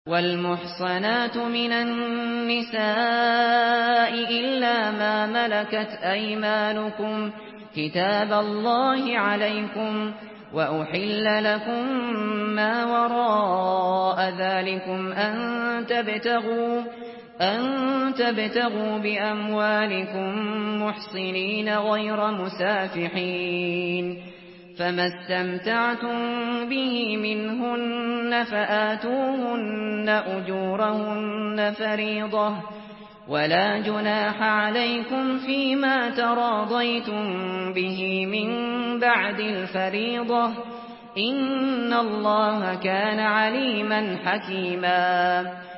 والمحصنات من النساء إلا ما ملكت أيمانكم كتاب الله عليكم، وأحل لكم ما وراء ذلكم أن تبتغوا بأموالكم محصنين غير مسافحين، فما استمتعتم به منهن فآتوهن أجورهن فريضة، ولا جناح عليكم فيما تراضيتم به من بعد الفريضة، إن الله كان عليما حكيما.